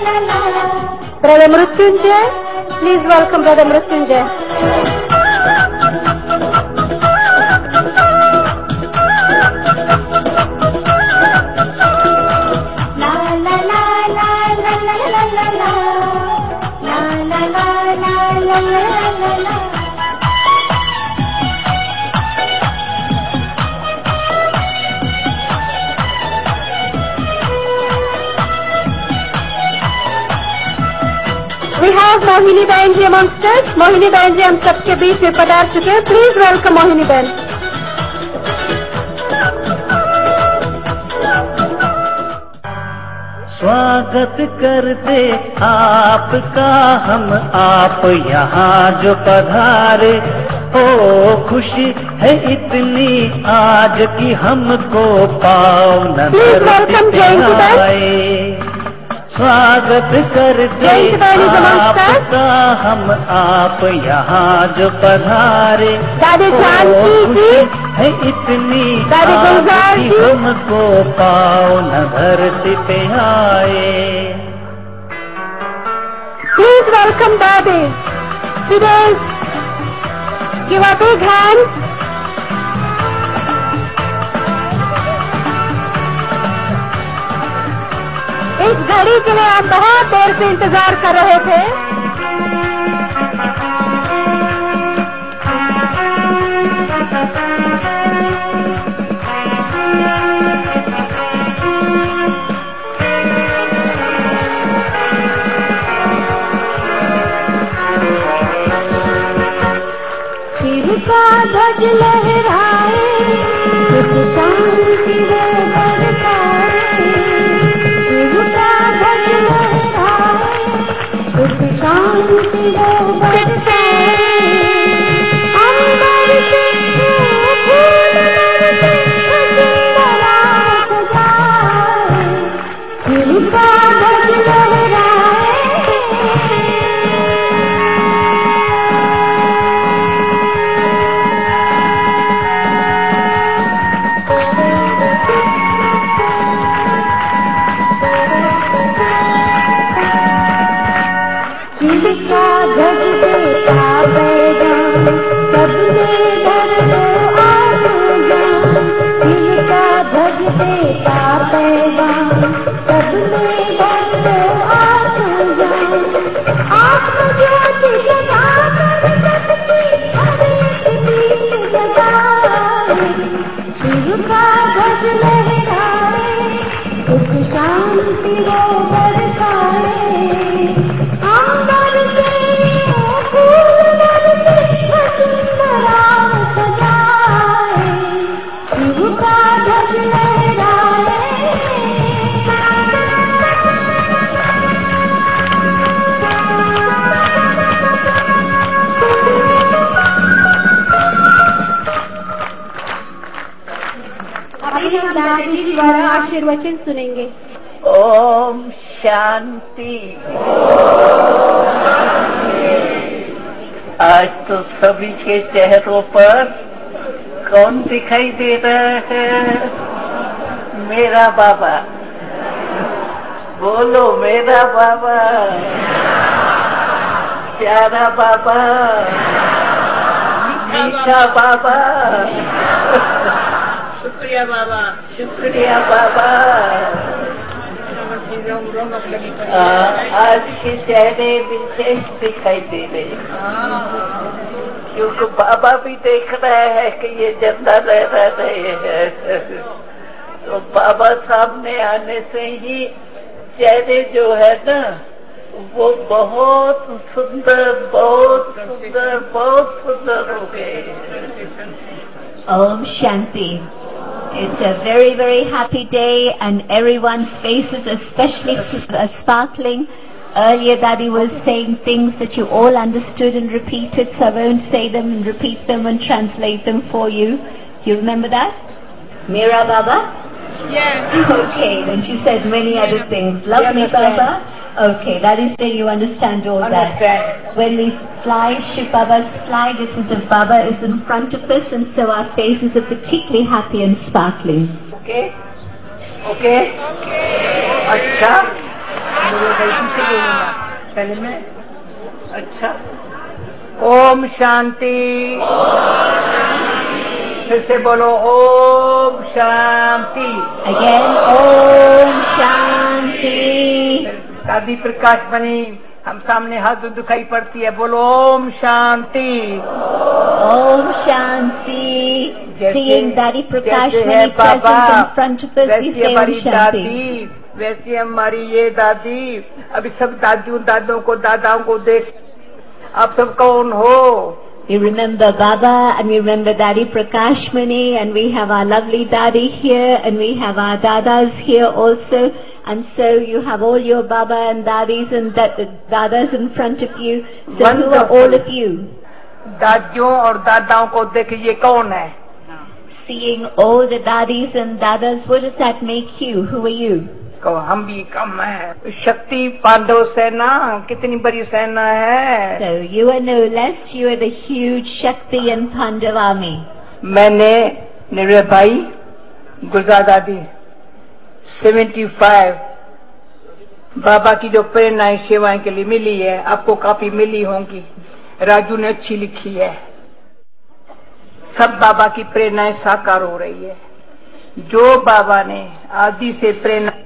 Brother Mrutyunjay, please welcome Brother Mrutyunjay. We have Mohini Bain ji amongst us. Mohini Bain ji हम सबके बीच में पधार चुके हैं. Please welcome Mohini Bain. स्वागत करते आपका हम आप यहाँ जो पधारे हो, खुशी है इतनी आज की हमको पाँव न आए. स्वागत करते आपका हम आप यहाँ जो पधारे हो, खुशी है इतनी आज की हमको पाँव न धरती पे आए. Please welcome Daddy. Today's give a big hand. इस घड़ी के लिए आप बहुत देर से इंतजार कर रहे थे. शिव का ध्वज लहराए, सुख शांति वो बरसाए. शिव का ध्वज लहराए, सुख शांति वो बरसाए. अंबर से फूल बरसे, वसुंधरा सजाए. शिव का ध्वज लहराए. शिव का ध्वज देता पैगाम, सबने धर लो आत्मज्ञान. शिव का ध्वज देता पैगाम, सबने धर लो आत्मज्ञान. आत्मज्योति जगाकर सबकी हर एक दीप जगाए. शिव का ध्वज लहराए, सुख शांति वो बरसाए. अंबर से फूल बरसे, वसुंधरा सजाए. शिव का ध्वज लहराए. अभी हम दादाजी जी द्वारा आशीर्वचन सुनेंगे. ओम शांति. आज तो सभी के चेहरों पर कौन दिखाई दे रहा है? मेरा बाबा. बोलो मेरा बाबा, प्यारा बाबा, मीठा बाबा. शुक्रिया बाबा, शुक्रिया बाबा. आज के चेहरे विशेष दिखाई दे रहे, क्योंकि बाबा भी देख रहे हैं कि ये जिंदा रह रहे हैं. तो बाबा सामने आने से ही चेहरे जो है ना, वो बहुत सुंदर, बहुत सुंदर, बहुत सुंदर हो गए. Om Shanti. It's a very, very happy day and everyone's faces especially are sparkling. Earlier Daddy was saying things that you all understood and repeated, so I won't say them and repeat them and translate them for you. You remember that? Mera Baba? Yeah. Okay, then she said many other things. Love me Baba? Okay, that is when you understand all that. When we fly, Shiv Baba's flag, it's as if Baba is in front of us, and so our faces are particularly happy and sparkling. Okay? Okay? Okay. अच्छा. पीछे बोलूंगा, पहले मैं। अच्छा, ओम शांति। फिर से बोलो Om Shanti. Again, Om Shanti. दादी प्रकाश बनी, हम सामने हाथ दिखाई पड़ती है, बोलो ओम शांति। Om Shanti. Seeing Daddy Prakash जैसे है Mani Baba, present in front of us, we वैसी say Om हमारी Shanti. दादी, वैसी हमारी ये दादी। अभी सब दादाओं को देख, आप सब कौन हो? We remember Baba and we remember Daddy Prakash Mani, and we have our lovely Daddy here, and we have our Dadas here also. And so you have all your Baba and Dadis and Dadas in front of you. So who are all of you? दादियों और दादाओं को देख, ये कौन है? Seeing all the Dadis and Dadas, what does that make you? Who are you? हम भी कम है। शक्ति पांडव सेना कितनी बड़ी सेना है। So you are no less, you are the huge Shakti and Pandav army. मैंने मेरे भाई गुलजार दादी 75 बाबा की जो प्रेरणाएं सेवाएं के लिए मिली है, आपको काफी मिली होंगी। राजू ने अच्छी लिखी है। सब बाबा की प्रेरणाएं साकार हो रही है। जो बाबा ने आदि से प्रेरणा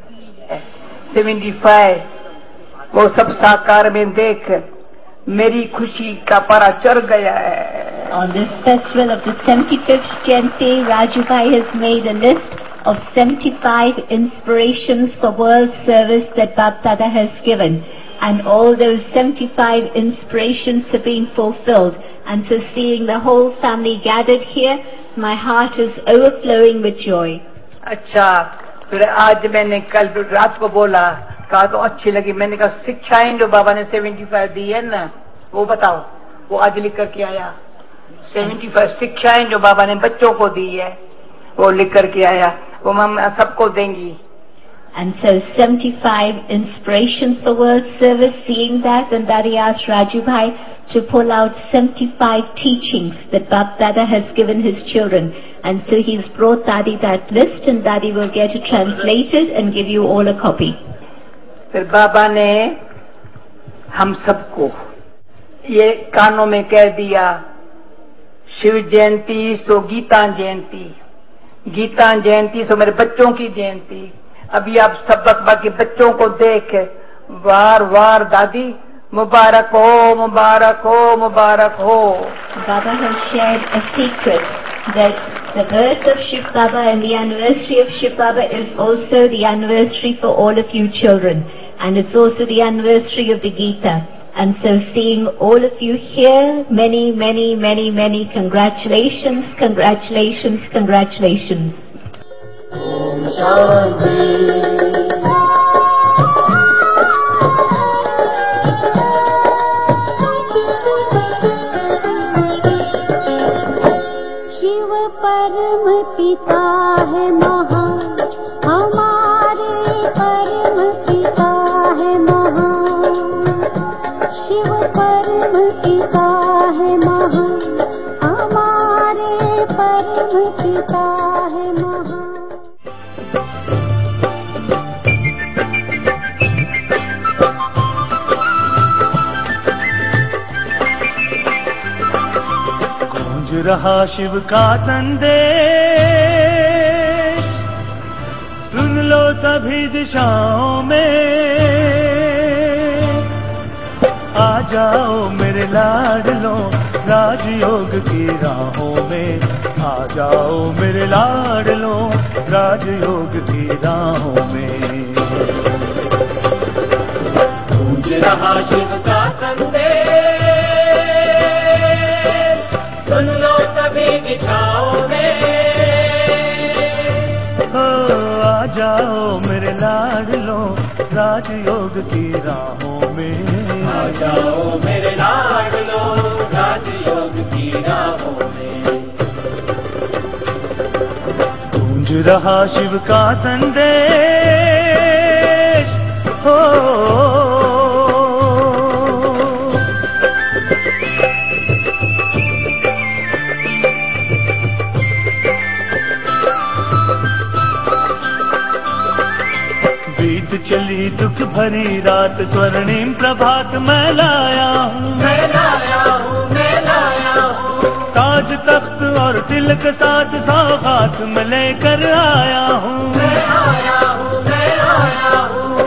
75 वो सब साकार में देख मेरी खुशी का पारा चढ़ गया है। On this festival of the 75th Jayanti, Rajubhai has made a list of 75 inspirations for world service that Bap Dada has given, and all those 75 inspirations have been fulfilled. And so seeing the whole family gathered here, my heart is overflowing with joy. अच्छा, फिर आज मैंने कल रात को बोला, कहा तो अच्छी लगी। मैंने कहा शिक्षाएं जो बाबा ने 75 दी है ना, वो बताओ। वो आज लिख करके आया 75 शिक्षाएं जो बाबा ने बच्चों को दी है, वो लिख करके आया। वो हम सबको देंगी। And so 75 inspirations for world service. Seeing that, and Daddy asked Rajubhai to pull out 75 teachings that Bap Dada has given his children. And so he's brought Daddy that list, and Daddy will get it translated and give you all a copy. फिर बाबा ने हम सबको ये कानों में कह दिया, शिव जयंती सो गीता जयंती, गीता जयंती सो मेरे बच्चों की जयंती। अभी आप सब बाकी बच्चों को देख वार वार दादी मुबारक हो, मुबारक हो, मुबारक हो। Baba has shared a secret that the birth of Shiv Baba and the anniversary of Shiv Baba is also the anniversary for all of you children, and it's also the anniversary of the Gita. And so seeing all of you here, many, many, many, many congratulations, congratulations, congratulations. Om Shanti. परम पिता है महान, हमारे परम पिता है महान। शिव परम पिता है महान, हमारे परम पिता है महान। रहा शिव का संदेश, सुन लो सभी दिशाओं में, आ जाओ मेरे लाडलों राजयोग की राहों में, आ जाओ मेरे लाडलों राजयोग की राहों में। गूंज रहा शिव का संदेश, सुन लो सभी दिशाओं में, आ जाओ मेरे लाडलों राजयोग की राहों में, आ जाओ मेरे लाडलों राजयोग की राहों में। गूंज रहा शिव का संदेश, हो चली दुख भरी भरी रात स्वर्णिम प्रभात मैं लाया हूँ, मैं लाया हूँ, मैं लाया हूँ। ताज तख्त और तिलक साथ सौगात में लेकर आया हूँ, मैं आया हूँ, मैं आया हूँ।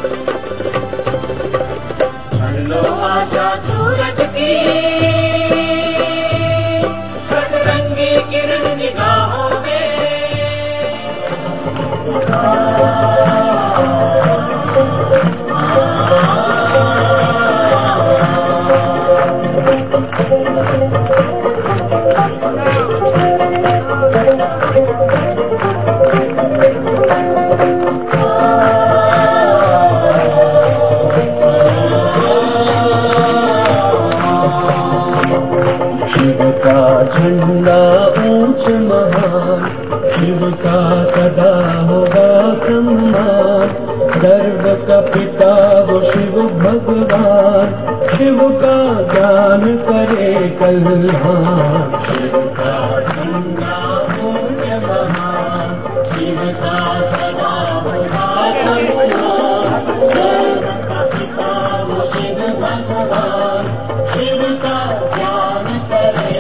भर लो आशा सूरज की सतरंगी किरण निगाहों में। झंडा ऊंच महान, शिव का सदा होगा सम्मान। सर्व का पिता वो शिव भगवान, शिव का ज्ञान करे कल्याण। शिव का झंडा ऊंच महान, शिव का सदा होगा सम्मान। सर्व का पिता वो शिव भगवान, शिव का ज्ञान करे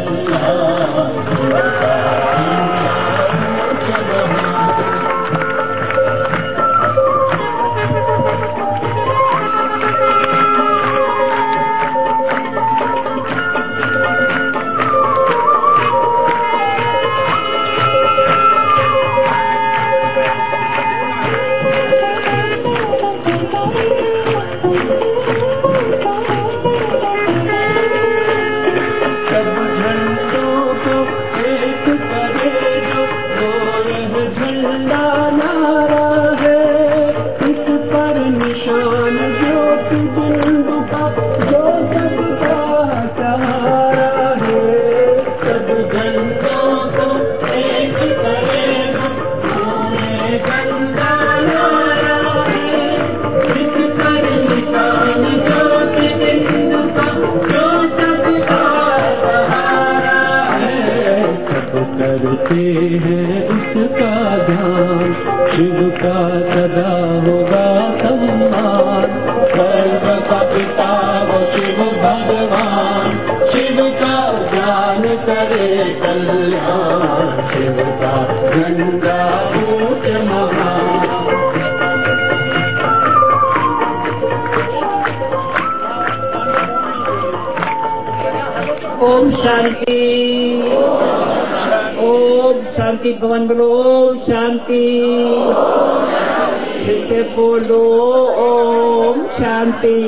करते हैं उसका ध्यान। शिव का सदा होगा सम्मान। सर्व का पिता वो शिव भगवान, शिव का ज्ञान करे कल्याण। शिव का झंडा ऊंच महान। ओम शांति, ओम शांति। भवन बोलो ओम शांति। जिससे बोलो ओम शांति।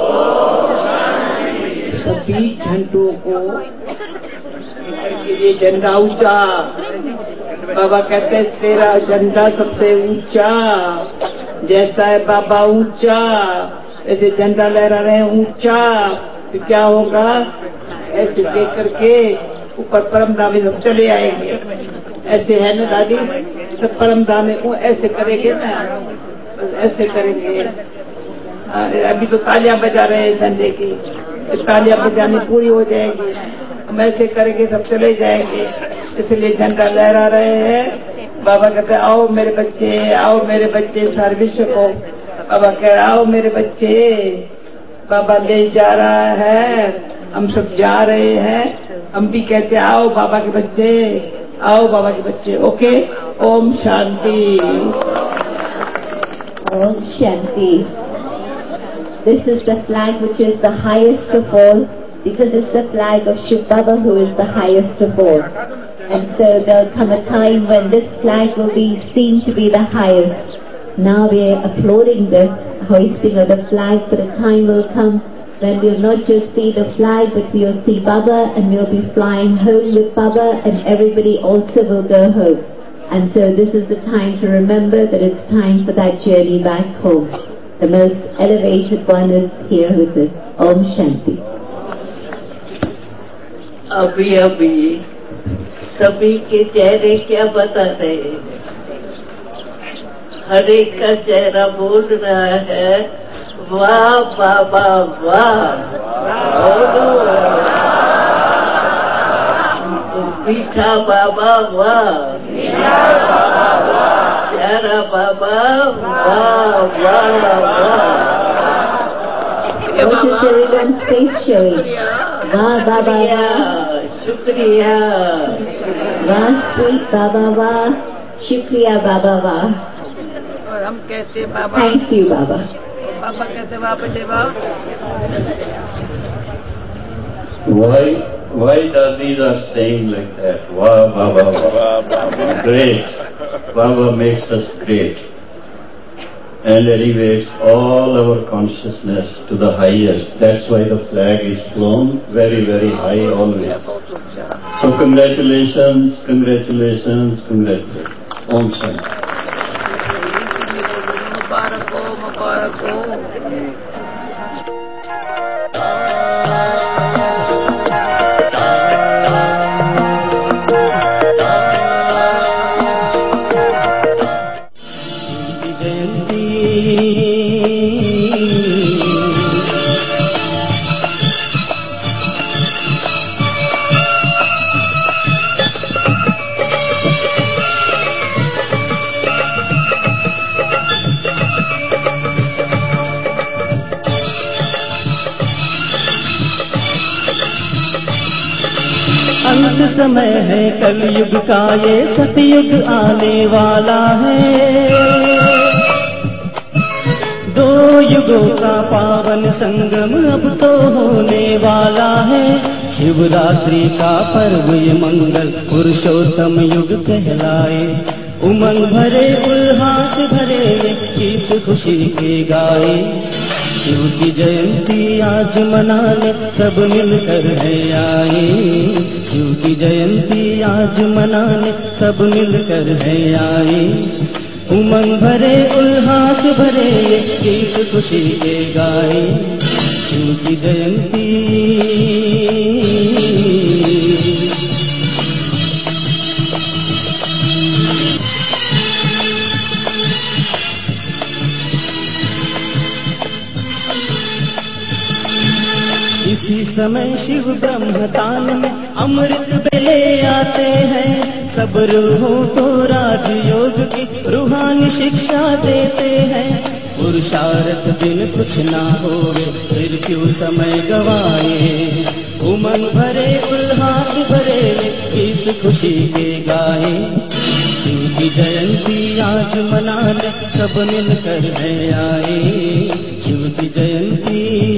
सभी झंडों को ये झंडा ऊंचा, बाबा कहते हैं तेरा झंडा सबसे ऊंचा। जैसा है बाबा ऊंचा, ऐसे झंडा लहरा रहे ऊंचा, तो क्या होगा? ऐसे देख करके ऊपर परम धाम में सब चले आएंगे। ऐसे है ना दादी, सब परम धाम में ऐसे करेंगे ना, ऐसे करेंगे। अभी तो तालियां बजा रहे हैं झंडे की, तालियां बजानी पूरी हो जाएगी, हम ऐसे करेंगे सब चले जाएंगे। इसलिए झंडा लहरा रहे हैं। बाबा कहते आओ मेरे बच्चे, आओ मेरे बच्चे। सारे विश्व को बाबा कह रहे आओ मेरे बच्चे। बाबा ले जा रहा है, हम सब जा रहे हैं। हम भी कहते आओ बाबा के बच्चे, आओ बाबा के बच्चे। ओके, ओम शांति। Om Shanti. This is the flag which is the highest of all, because it's the flag of Shiv Baba, who is the highest of all. And so there'll come a time when this flag will be seen to be the highest. Now we're applauding this hoisting of the flag, but a time will come when we'll not just see the flag, but we'll see Baba, and we'll be flying home with Baba, and everybody also will go home. And so this is the time to remember that it's time for that journey back home. The most elevated one is here with us. Om Shanti. अभी अभी सभी के चेहरे क्या बता रहे हैं? हर एक का चेहरा बोल रहा है वाह बाबा वाह। मीठा बाबा वाह, हमारा बाबा वाह वाह वाह। What is everyone's face showing? Wah, Baba, wah. शुक्रिया। Wah, sweet Baba, wah. Shukriya, Baba, wah. और हम कहते बाबा, Thank you, Baba. पापा कहते बाबा देवा। Why daddies are saying like that? Wow, Baba, wow. Great. Baba makes us great and elevates all our consciousness to the highest. That's why the flag is flown very, very high always. So congratulations, congratulations, congratulations. Om Shanti. मुबारक हो, मुबारक हो। अंत समय है कलयुग का, ये सतयुग आने वाला है। दो युगों का पावन संगम अब तो होने वाला है। शिवरात्रि का पर्व ये मंगल पुरुषोत्तम युग कहलाए। उमंग भरे उल्लास भरे गीत खुशी के गाए। शिव की जयंती आज मनाने सब मिलकर है आए। शिव की जयंती आज मनाने सब मिलकर है आए। उमंग भरे उल्लास भरे गीत खुशी के गाए। शिव की जयंती इसी समय शिव ब्रह्मताल में अमृत बेले आते हैं। सब रूहों को राजयोग की रूहानी शिक्षा देते हैं। पुरुषार्थ दिन कुछ ना होवे फिर क्यों समय गवाए। उमंग भरे उल्लास भरे गीत खुशी के गाए। शिव की जयंती आज मनाने सब मिलकर है आए। शिव की जयंती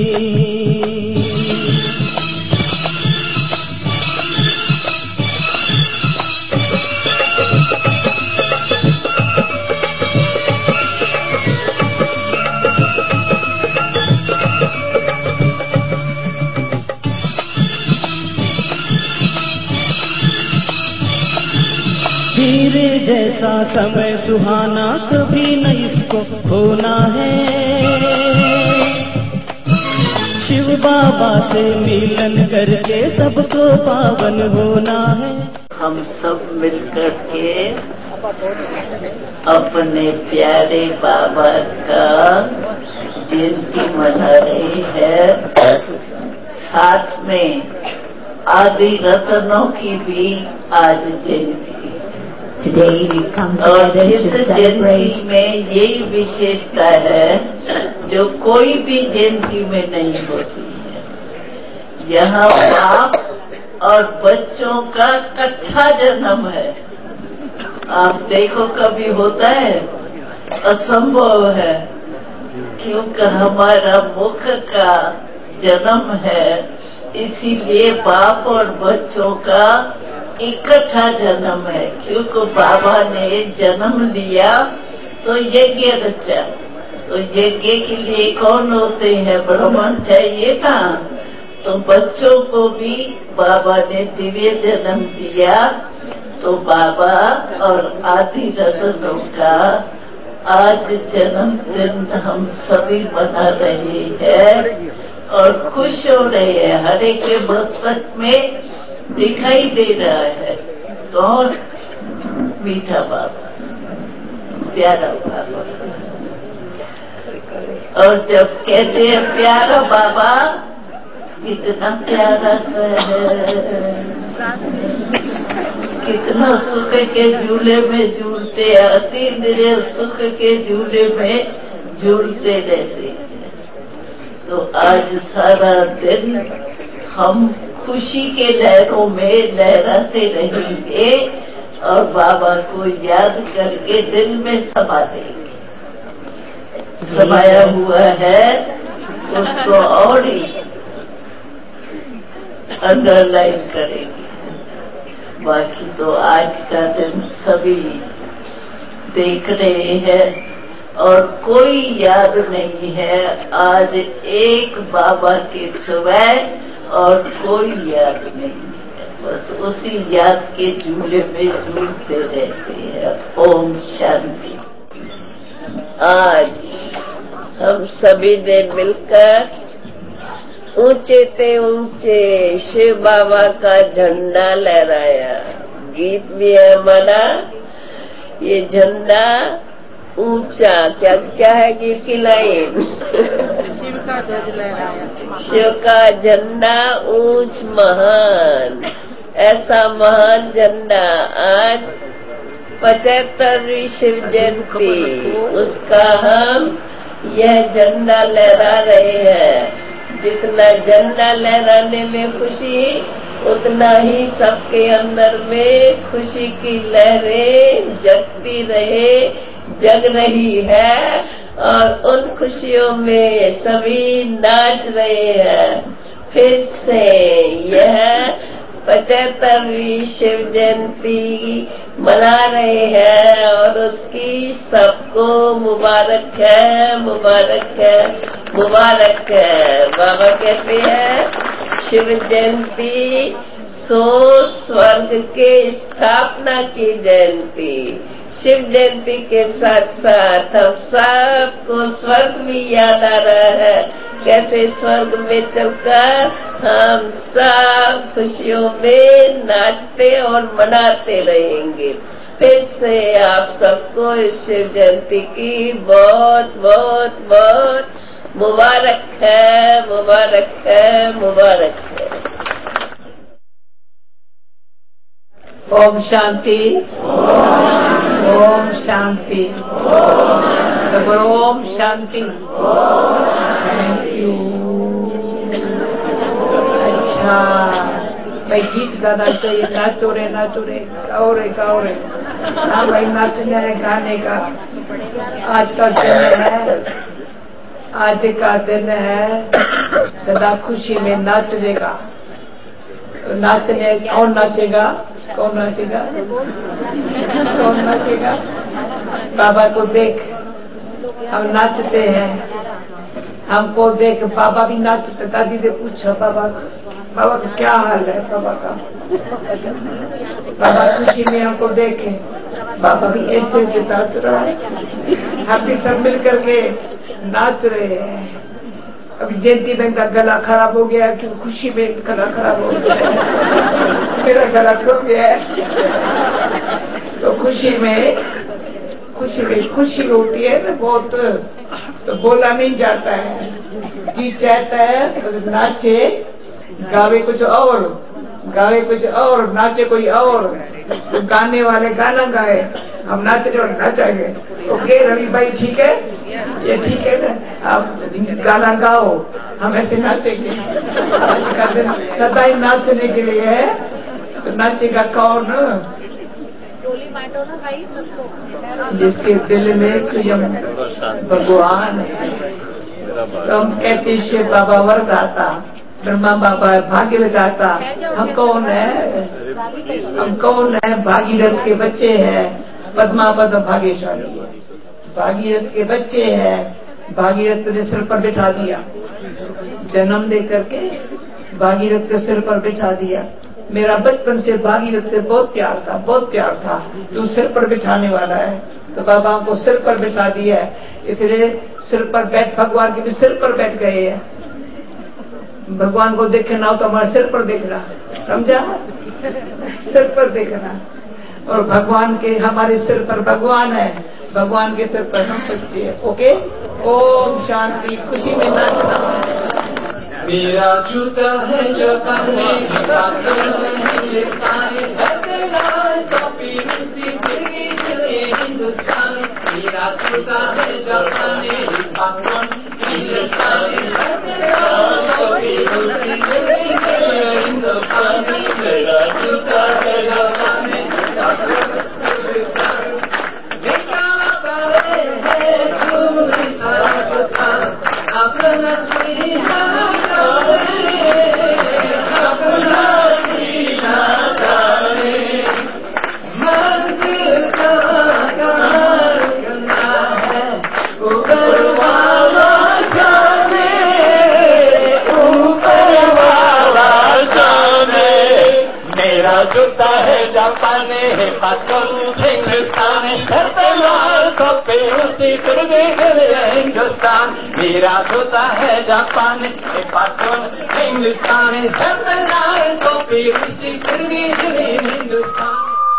हीरे जैसा समय सुहाना कभी न इसको खोना है। शिव बाबा से मिलन करके सबको पावन होना है। हम सब मिलकर के अपने प्यारे बाबा का जयंती मना रहे हैं। साथ में आदि रत्नों की भी आज जयंती। Today we come और together इस to जयंती celebrate. में यही विशेषता है जो कोई भी जयंती में नहीं होती है। यहाँ बाप और बच्चों का इकट्ठा जन्म है। आप देखो कभी होता है, असंभव है, क्योंकि हमारा मुख का जन्म है। इसीलिए बाप और बच्चों का इकट्ठा जन्म है। क्योंकि बाबा ने जन्म लिया तो यज्ञ रचा, तो यज्ञ के लिए कौन होते हैं? ब्राह्मण चाहिए ना। तो बच्चों को भी बाबा ने दिव्य जन्म दिया। तो बाबा और आदि रत्नों का आज जन्मदिन हम सभी मना रहे हैं और खुश हो रहे हैं। हर एक के मस्तक में दिखाई दे रहा है कौन? मीठा बाबा, प्यारा बाबा। और जब कहते हैं प्यारा बाबा, कितना प्यारा है। कितना सुख के झूले में झूलते आती, मेरे सुख के झूले में झूलते रहते। तो आज सारा दिन हम खुशी के लहरों में लहराते रहेंगे और बाबा को याद करके दिल में समा देंगे। समाया हुआ है उसको और ही अंडरलाइन करेंगे। बाकी तो आज का दिन सभी देख रहे हैं और कोई याद नहीं है आज एक बाबा के सिवाय और कोई याद नहीं है। बस उसी याद के झूले में झूलते रहते हैं। ओम शांति। आज हम सभी ने मिलकर ऊंचे से ऊंचे शिव बाबा का झंडा लहराया। गीत भी है हमारा, ये झंडा ऊंचा, क्या क्या है गीत की लाइन? शिव का ध्वज लहराया, शिव का झंडा ऊंच महान। ऐसा महान झंडा आज 75वीं शिव जयंती, उसका हम यह झंडा लहरा रहे हैं। जितना झंडा लहराने में खुशी, उतना ही सबके अंदर में खुशी की लहरें जगती रहे, जग रही है और उन खुशियों में सभी नाच रहे हैं। फिर से यह 75वीं शिव जयंती मना रहे हैं और उसकी सबको मुबारक है, मुबारक है, मुबारक है। बाबा कहते हैं शिव जयंती सो स्वर्ग के स्थापना की जयंती। शिव जयंती के साथ साथ हम सबको स्वर्ग भी याद आ रहा है। कैसे स्वर्ग में चलकर हम सब खुशियों में नाचते और मनाते रहेंगे। फिर से आप सबको इस शिव जयंती की बहुत बहुत बहुत मुबारक है, मुबारक है, मुबारक है। ओम शांति, ओम शांति, ओम शांति। Thank you. अच्छा भाई, गीत गाना चाहिए, नाचो रे नाचो रे, गाओ रे गाओ रे। हाँ भाई, नाचने है, गाने का आज का दिन है, आज का दिन है। सदा खुशी में नाचेगा। नाचने कौन नाचेगा? कौन नाचेगा? कौन नाचेगा? बाबा को देख हम नाचते हैं, हमको देख बाबा भी नाचते। दादी से पूछा बाबा का क्या हाल है? बाबा का बाबा खुशी में हमको देखे, बाबा भी ऐसे ऐसे नाच रहा है। हम भी सब मिल करके नाच रहे हैं। अभी जयंती बहन का गला खराब हो गया क्योंकि खुशी में गला खराब हो गया है। मेरा गला टूट गया है। तो खुशी में खुशी होती है ना बहुत, तो बोला नहीं जाता है। जी चाहता है तो नाचे, गावे कुछ और, गावे कुछ और, नाचे कोई और। तो गाने वाले गाना गाए, हम नाचे और नाचेंगे। ओके रवि भाई, ठीक है? ये ठीक है ना? आप गाना गाओ, हम ऐसे नाचेंगे। सदा ही नाचने के लिए है, तो नाचेगा कौन? जिसके दिल में स्वयं भगवान है। तो हम कहते शिव बाबा वरदाता, ब्रह्मा बाबा भाग्यदाता। हम कौन है? हम कौन है? भागीरथ के बच्चे हैं। पद्मापद भाग्यशाली है, भागीरथ के बच्चे हैं। भागीरथ ने सिर पर बिठा दिया, जन्म दे करके भागीरथ के सिर पर बिठा दिया। मेरा बचपन से भागीरथ से बहुत प्यार था, बहुत प्यार था। तू सिर पर बिठाने वाला है, तो बाबा को सिर पर बिठा दिया है। इसलिए सिर पर बैठ, भगवान के भी सिर पर बैठ गए हैं। भगवान को देखना हो तो हमारे सिर पर देखना, समझा? सिर पर देखना। और भगवान के हमारे सिर पर भगवान है, भगवान के सिर पर हम बच्चे हैं। ओके, ओम शांति। खुशी में नाचना। मेरा जूता है जापानी, हिंदुस्तानी, सत्यलाल टोपी रूसी, दिल्ली दिल्ली हिंदुस्तानी। मेरा जूता है जापानी, हिंदुस्तानी, सत्यलाल टोपी रूसी, दिल्ली दिल्ली हिंदुस्तानी। मेरा जूता है जापानी, हिंदुस्तानी। निकाला पड़े है चूड़ी सारा जूता, अपना सीना जूता है जापानी, पातल हिंदुस्तानी, सत्यलाल टोपी रूसी, दिल्ली दिल्ली हिंदुस्तान। मेरा जूता है जापानी, पातल हिंदुस्तानी, सत्यलाल टोपी रूसी, दिल्ली दिल्ली हिंदुस्तान।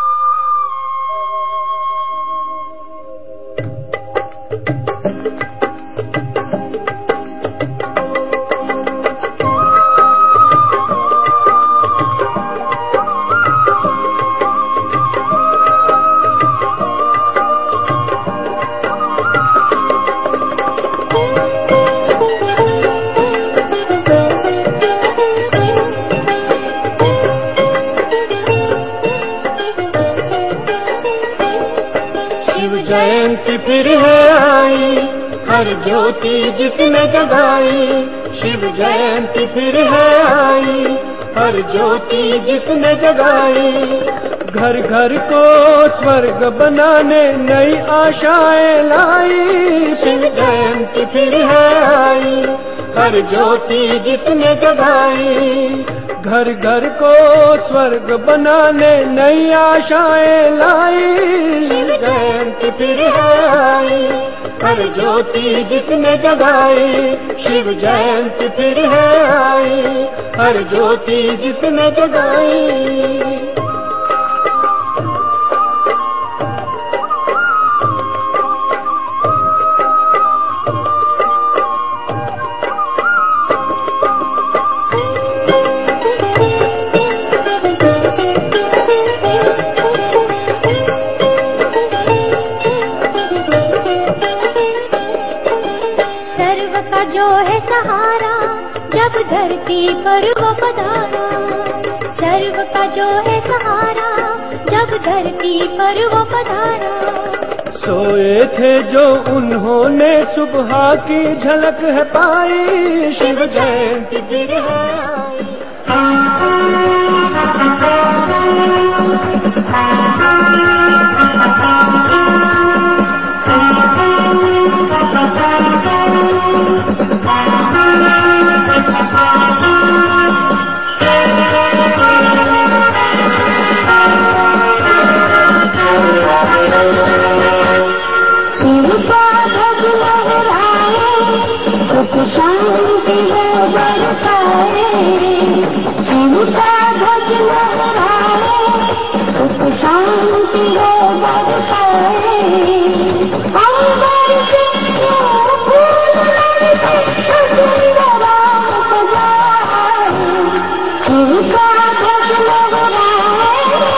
जयंती फिर है आई, हर ज्योति जिसने जगाई। शिव जयंती फिर है आई, हर ज्योति जिसने जगाई। घर घर को स्वर्ग बनाने नई आशाएं लाई। शिव जयंती फिर है आई, हर ज्योति जिसने जगाई। घर घर को स्वर्ग बनाने नई आशाएं लाई। शिव जयंती फिर है आई, हर ज्योति जिसने जगाई। शिव जयंती फिर है आई, हर ज्योति जिसने जगाई। जो है सहारा जब धरती पर वो पधारा। सर्व का जो है सहारा जब धरती पर वो पधारा। सोए थे जो उन्होंने सुबह की झलक है पाई। शिव जयंती फिर है शांति वो बरसाए। शिव का ध्वज लहराए, सुख शांति वो बरसाए। अंबर से फूल सजाए, शिव का ध्वज लहराए।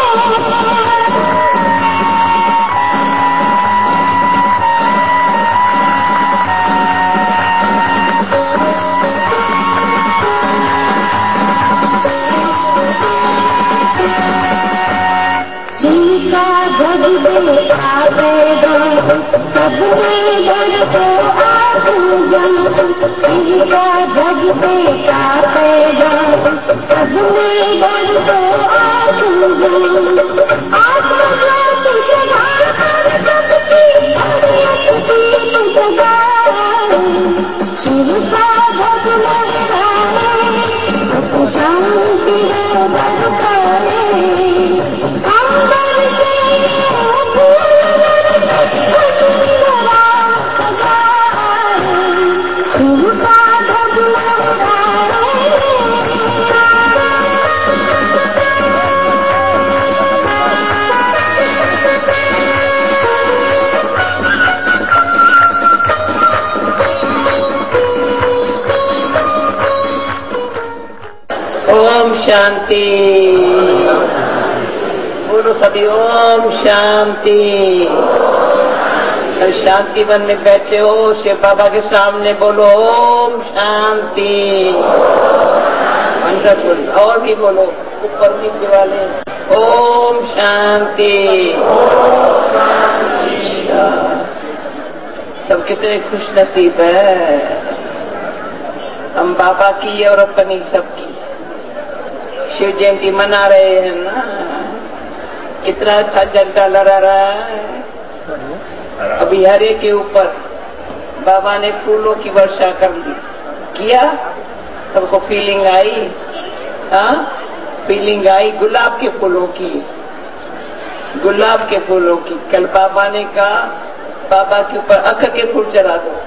ध्वज देखा पैदा सब में डर को आपूजन। शिव का ध्वज देखा पैदा सब में डर को आपूजन। आत्मज्योति जगाकर सबकी हरियत जगाए। शिव का ध्वज लहराए, सुख शांति बरसाए। ओम शांति। बोलो सभी ओम शांति। शांति वन में बैठे हो, शिव बाबा के सामने बोलो ओम शांति। वंडरफुल। और भी बोलो, ऊपर नीचे वाले ओम शांति। सब कितने खुश नसीब है, हम बाबा की और अपनी सबकी शिव जयंती मना रहे हैं ना। कितना अच्छा झंडा लहरा रहा है। अभी हरे के ऊपर बाबा ने फूलों की वर्षा कर दी, किया? सबको फीलिंग आई? हाँ, फीलिंग आई गुलाब के फूलों की, गुलाब के फूलों की। कल बाबा ने कहा बाबा के ऊपर अख के फूल चढ़ा दो।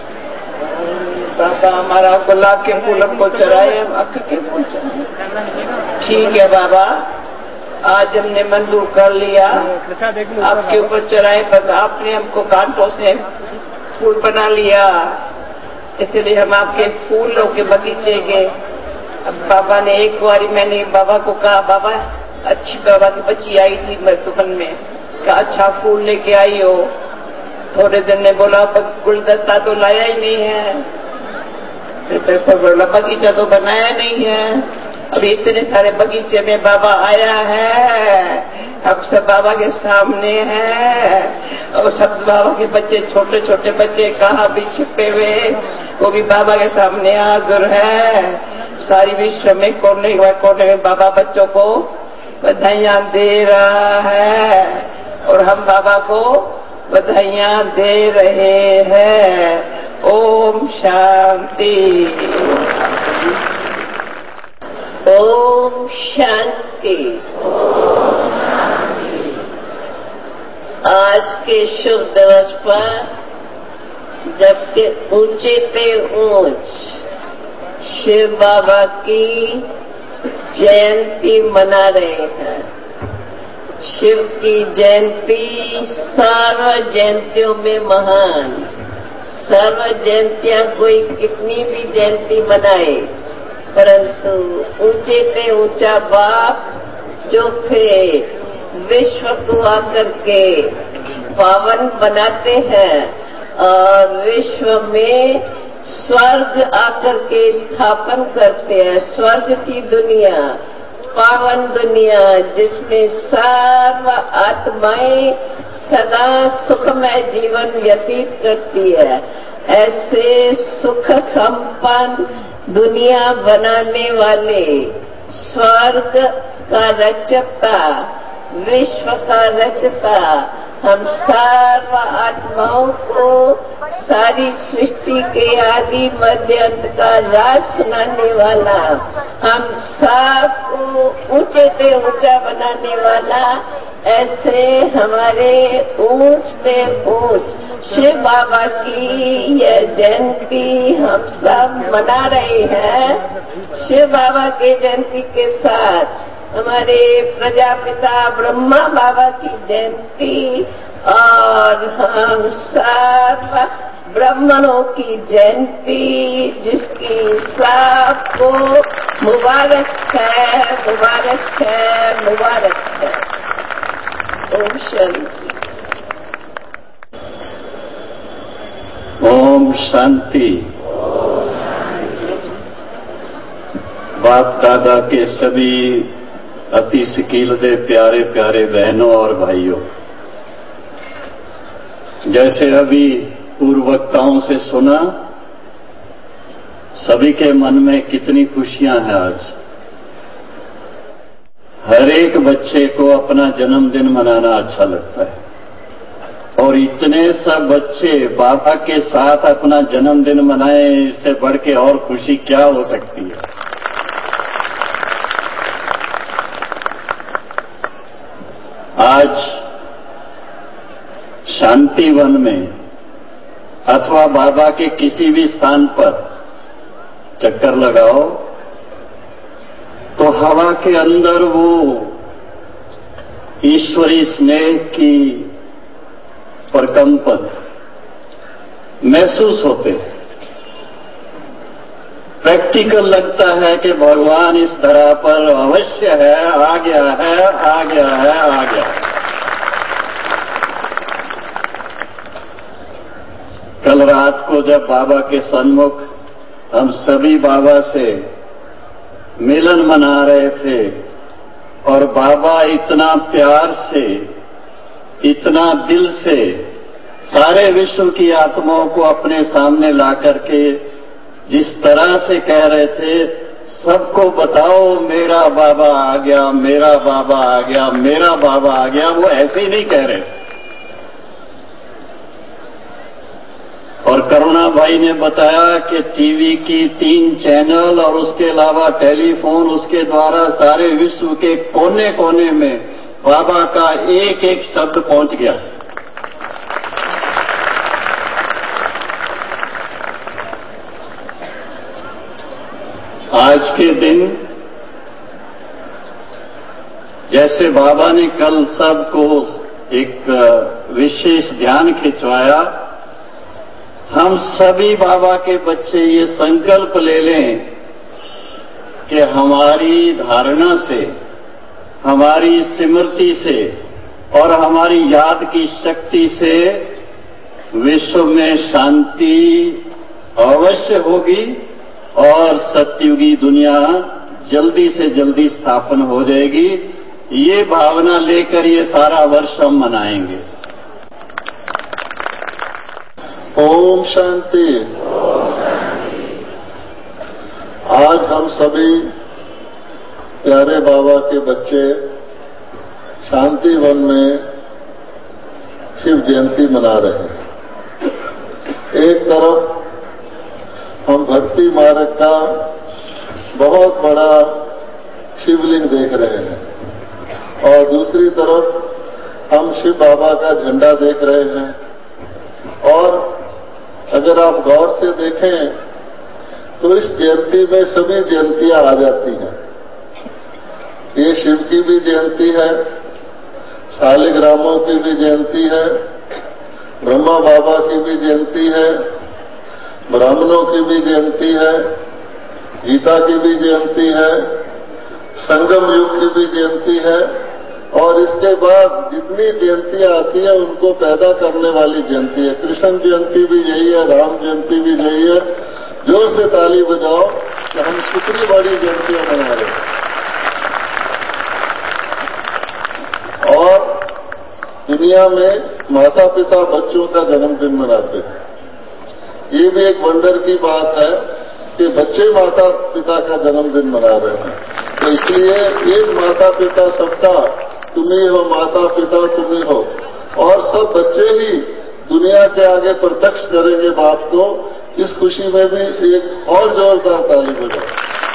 बाबा हमारा गुलाब के फूल हमको चढ़ाए, हम अख के फूल चढ़ाए। ठीक है बाबा, आज हमने मंजूर कर लिया, आपके ऊपर चढ़ाए, पर आपने हमको कांटों से फूल बना लिया, इसलिए हम आपके फूलों के बगीचे के। अब बाबा ने एक बारी मैंने बाबा को कहा, बाबा अच्छी बाबा की बच्ची आई थी मधुबन में, कहा अच्छा फूल लेके आई हो। थोड़े दिन ने बोला गुलदस्ता तो लाया ही नहीं है, फिर बोला बगीचा तो बनाया नहीं है। अभी इतने सारे बगीचे में बाबा आया है, अब सब बाबा के सामने है, और सब बाबा के बच्चे, छोटे छोटे बच्चे कहाँ भी छिपे हुए, वो भी बाबा के सामने हाजिर है। सारी विश्व में कोने कोने में बाबा बच्चों को बधाइयां दे रहा है, और हम बाबा को बधाइयां दे रहे हैं। ओम शांति। ओम शांति। आज के शुभ दिवस पर, जबकि ऊंचे से ऊंच शिव बाबा की जयंती मना रहे हैं। शिव की जयंती सर्व जयंतियों में महान। सर्व जयंतियां कोई कितनी भी जयंती मनाए, परंतु ऊंचे से ऊंचा बाप जो फिर विश्व को आकर के पावन बनाते हैं और विश्व में स्वर्ग आकर के स्थापन करते हैं। स्वर्ग की दुनिया, पावन दुनिया, जिसमें सर्व आत्माएं सदा सुखमय जीवन व्यतीत करती है, ऐसे सुख संपन्न दुनिया बनाने वाले, स्वर्ग का रचता, विश्व का रचता, हम सर्व आत्माओं को सारी सृष्टि के आदि मध्य अंत का राज सुनाने वाला, हम सबको ऊंचे से ऊंचा बनाने वाला, ऐसे हमारे ऊंच से ऊंच शिव बाबा की यह जयंती हम सब मना रहे हैं। शिव बाबा के जयंती के साथ हमारे प्रजापिता ब्रह्मा बाबा की जयंती और हम सर्व ब्राह्मणों की जयंती, जिसकी सबको मुबारक है, मुबारक है, मुबारक है। ओम शांति। ओम शांति। बाप दादा के सभी अति सिकीलदे प्यारे प्यारे बहनों और भाइयों, जैसे अभी पूर्व वक्ताओं से सुना, सभी के मन में कितनी खुशियां हैं। आज हर एक बच्चे को अपना जन्मदिन मनाना अच्छा लगता है, और इतने सब बच्चे बाबा के साथ अपना जन्मदिन मनाएं, इससे बढ़ के और खुशी क्या हो सकती है। आज शांति वन में अथवा बाबा के किसी भी स्थान पर चक्कर लगाओ तो हवा के अंदर वो ईश्वरी स्नेह की प्रकंपन महसूस होते हैं। प्रैक्टिकल लगता है कि भगवान इस धरा पर अवश्य है, आ गया है, आ गया है, आ गया है। कल रात को जब बाबा के सन्मुख हम सभी बाबा से मिलन मना रहे थे और बाबा इतना प्यार से, इतना दिल से सारे विश्व की आत्माओं को अपने सामने ला करके जिस तरह से कह रहे थे, सबको बताओ मेरा बाबा आ गया, मेरा बाबा आ गया, मेरा बाबा आ गया, वो ऐसे ही नहीं कह रहे थे। और करुणा भाई ने बताया कि टीवी की 3 चैनल और उसके अलावा टेलीफोन, उसके द्वारा सारे विश्व के कोने कोने में बाबा का एक एक शब्द पहुंच गया। आज के दिन जैसे बाबा ने कल सबको एक विशेष ध्यान खिंचवाया, हम सभी बाबा के बच्चे ये संकल्प ले लें कि हमारी धारणा से, हमारी स्मृति से और हमारी याद की शक्ति से विश्व में शांति अवश्य होगी और सतयुगी दुनिया जल्दी से जल्दी स्थापन हो जाएगी। ये भावना लेकर ये सारा वर्ष हम मनाएंगे। ओम शांति। आज हम सभी प्यारे बाबा के बच्चे शांति वन में शिव जयंती मना रहे हैं। एक तरफ हम भक्ति मार्ग का बहुत बड़ा शिवलिंग देख रहे हैं और दूसरी तरफ हम शिव बाबा का झंडा देख रहे हैं। और अगर आप गौर से देखें तो इस जयंती में सभी जयंतियां आ जाती हैं। ये शिव की भी जयंती है, शालिग्रामों की भी जयंती है, ब्रह्मा बाबा की भी जयंती है, ब्राह्मणों की भी जयंती है, गीता की भी जयंती है, संगम युग की भी जयंती है और इसके बाद जितनी जयंतियां आती है उनको पैदा करने वाली जयंती है। कृष्ण जयंती भी यही है, राम जयंती भी यही है। जोर से ताली बजाओ कि हम कितनी बड़ी जयंतियां मना रहे हैं। और दुनिया में माता पिता बच्चों का जन्मदिन मनाते हैं। ये भी एक वंडर की बात है कि बच्चे माता पिता का जन्मदिन मना रहे हैं। तो इसलिए एक माता पिता सबका, तुम ही हो माता पिता, तुम ही हो। और सब बच्चे ही दुनिया के आगे प्रत्यक्ष करेंगे बाप को। इस खुशी में भी एक और जोरदार ताली बजाओ।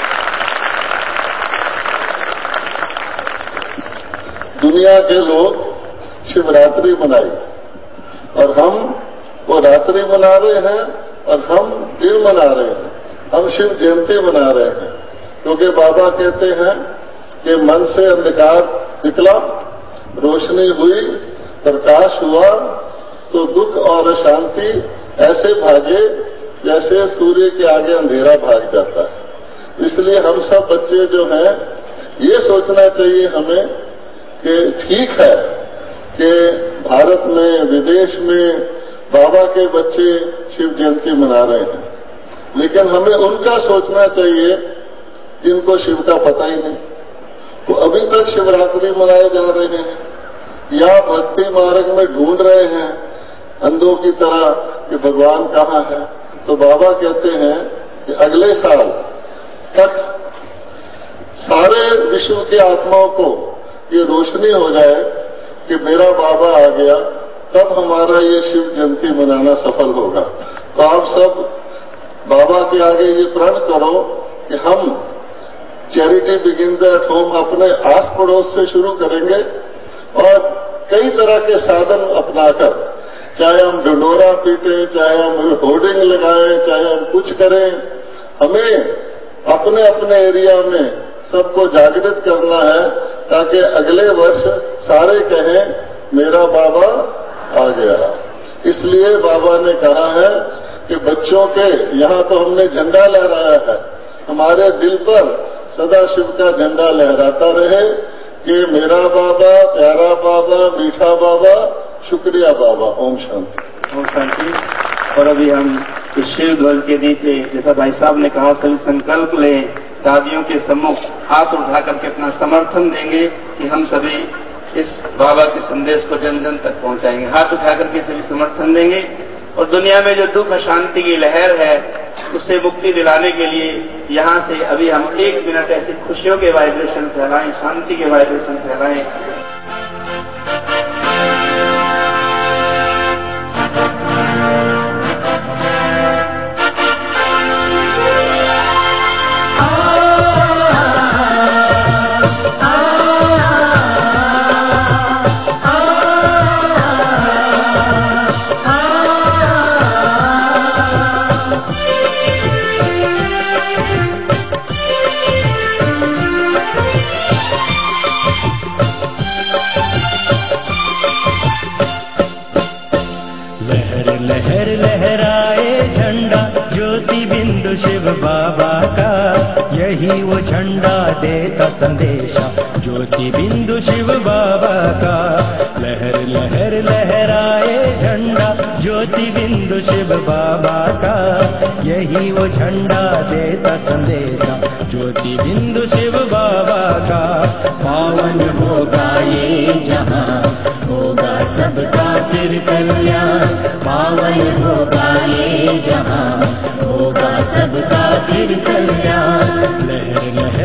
दुनिया के लोग शिवरात्रि मनाई और हम वो रात्रि मना रहे हैं और हम दिन मना रहे हैं। हम शिव जयंती मना रहे हैं क्योंकि बाबा कहते हैं कि मन से अंधकार निकला, रोशनी हुई, प्रकाश हुआ तो दुख और अशांति ऐसे भागे जैसे सूर्य के आगे अंधेरा भाग जाता है। इसलिए हम सब बच्चे जो हैं ये सोचना चाहिए हमें कि ठीक है कि भारत में, विदेश में बाबा के बच्चे शिव जयंती मना रहे हैं, लेकिन हमें उनका सोचना चाहिए जिनको शिव का पता ही नहीं। वो अभी तक शिवरात्रि मनाए जा रहे हैं या भक्ति मार्ग में ढूंढ रहे हैं अंधों की तरह कि भगवान कहाँ है। तो बाबा कहते हैं कि अगले साल तक सारे विश्व की आत्माओं को ये रोशनी हो जाए कि मेरा बाबा आ गया, तब हमारा ये शिव जयंती मनाना सफल होगा। तो आप सब बाबा के आगे ये प्रण करो कि हम चैरिटी बिगिन्स एट होम अपने आस पड़ोस से शुरू करेंगे और कई तरह के साधन अपनाकर, चाहे हम ढिंढोरा पीटें, चाहे हम होर्डिंग लगाएं, चाहे हम कुछ करें, हमें अपने अपने एरिया में सबको जागृत करना है ताकि अगले वर्ष सारे कहें मेरा बाबा आ गया। इसलिए बाबा ने कहा है कि बच्चों के, यहाँ तो हमने झंडा लहराया है, हमारे दिल पर सदा शिव का झंडा लहराता रहे कि मेरा बाबा, प्यारा बाबा, मीठा बाबा, शुक्रिया बाबा। ओम शांति। ओम शांति। और अभी हम इस शिव ध्वज के नीचे, जैसा भाई साहब ने कहा, सभी संकल्प लें, दादियों के सम्मुख हाथ उठा करके अपना समर्थन देंगे कि हम सभी इस बाबा के संदेश को जन जन तक पहुंचाएंगे। हाथ उठा करके सभी समर्थन देंगे और दुनिया में जो दुख अशांति की लहर है उससे मुक्ति दिलाने के लिए यहाँ से अभी हम 1 मिनट ऐसे खुशियों के वाइब्रेशन फैलाएं, शांति के वाइब्रेशन फैलाएं। यही वो झंडा देता संदेशा, ज्योति बिंदु शिव बाबा का। लहर लहर लहराए झंडा, ज्योति बिंदु शिव बाबा का। यही वो झंडा देता संदेशा, ज्योति बिंदु शिव बाबा का। पावन होगा ये जहां, होगा सबका फिर कल्याण। पावन होगा ये जहां, होगा सबका फिर कल्याण। लहर लहर